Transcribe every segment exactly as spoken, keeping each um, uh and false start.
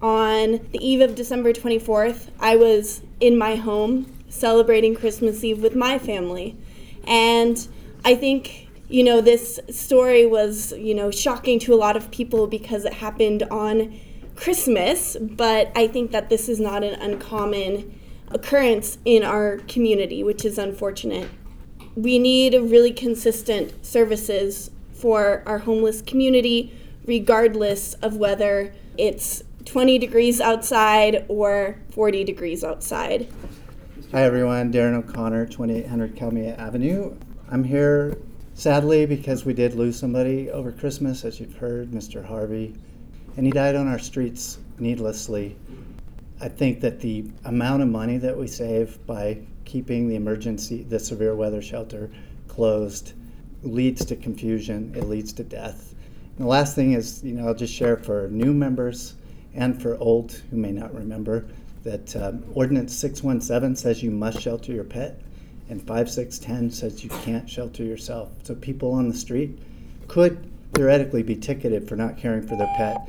On the eve of December twenty-fourth, I was in my home celebrating Christmas Eve with my family. And I think, you know, this story was, you know, shocking to a lot of people because it happened on Christmas, but I think that this is not an uncommon occurrence in our community, which is unfortunate. We need really consistent services for our homeless community, regardless of whether it's twenty degrees outside or forty degrees outside. Hi everyone, Darren O'Connor, twenty-eight hundred Calmia Avenue. I'm here sadly because we did lose somebody over Christmas, as you've heard, Mister Harvey, and he died on our streets needlessly. I think that the amount of money that we save by keeping the emergency, the severe weather shelter closed leads to confusion, it leads to death. And the last thing is, you know, I'll just share for new members and for old who may not remember that um, Ordinance six one seven says you must shelter your pet, and five six one zero says you can't shelter yourself. So people on the street could theoretically be ticketed for not caring for their pet,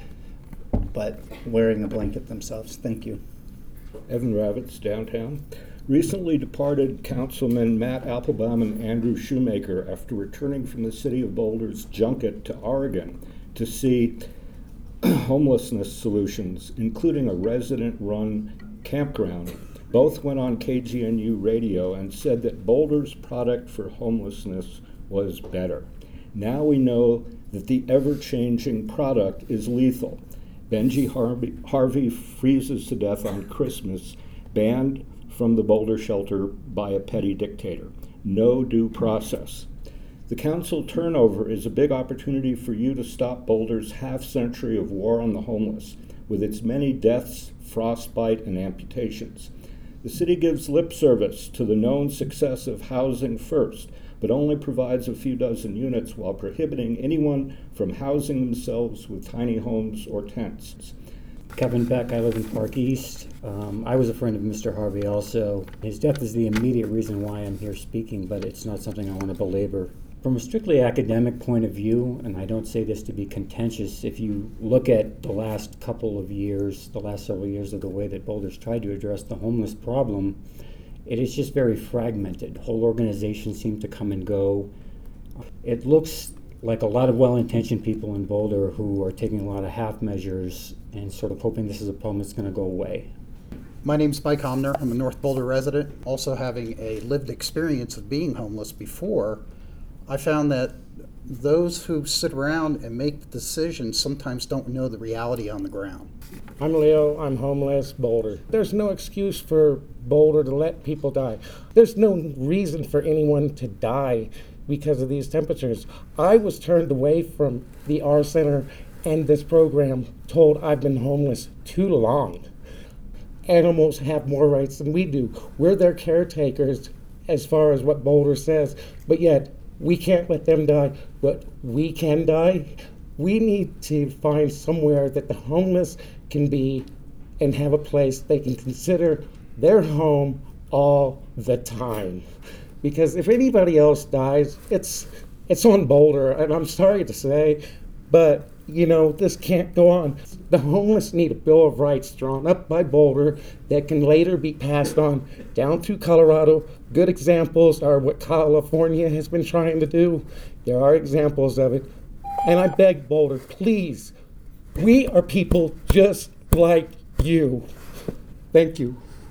but wearing a blanket themselves. Thank you. Evan Ravitz, downtown. Recently departed Councilman Matt Applebaum and Andrew Shoemaker, after returning from the City of Boulder's junket to Oregon to see homelessness solutions, including a resident-run campground, both went on K G N U radio and said that Boulder's product for homelessness was better. Now we know that the ever-changing product is lethal. Benji Harvey, Harvey freezes to death on Christmas, banned from the Boulder shelter by a petty dictator. No due process. The council turnover is a big opportunity for you to stop Boulder's half-century of war on the homeless, with its many deaths, frostbite, and amputations. The city gives lip service to the known success of Housing First, but only provides a few dozen units while prohibiting anyone from housing themselves with tiny homes or tents. Kevin Beck, I live in Park East. Um, I was a friend of Mister Harvey also. His death is the immediate reason why I'm here speaking, but it's not something I want to belabor. From a strictly academic point of view, and I don't say this to be contentious, if you look at the last couple of years, the last several years of the way that Boulder's tried to address the homeless problem, it is just very fragmented. Whole organizations seem to come and go. It looks like a lot of well-intentioned people in Boulder who are taking a lot of half measures and sort of hoping this is a problem that's going to go away. My name's Mike Homner. I'm a North Boulder resident. Also having a lived experience of being homeless before, I found that those who sit around and make the decisions sometimes don't know the reality on the ground. I'm Leo, I'm homeless, Boulder. There's no excuse for Boulder to let people die. There's no reason for anyone to die because of these temperatures. I was turned away from the R Center and this program, told I've been homeless too long. Animals have more rights than we do. We're their caretakers as far as what Boulder says, but yet we can't let them die, but we can die. We need to find somewhere that the homeless can be and have a place they can consider their home all the time. Because if anybody else dies, it's it's on Boulder, and I'm sorry to say, but you know, this can't go on. The homeless need a Bill of Rights drawn up by Boulder that can later be passed on down through Colorado. Good examples are what California has been trying to do. There are examples of it. And I beg Boulder, please, we are people just like you. Thank you.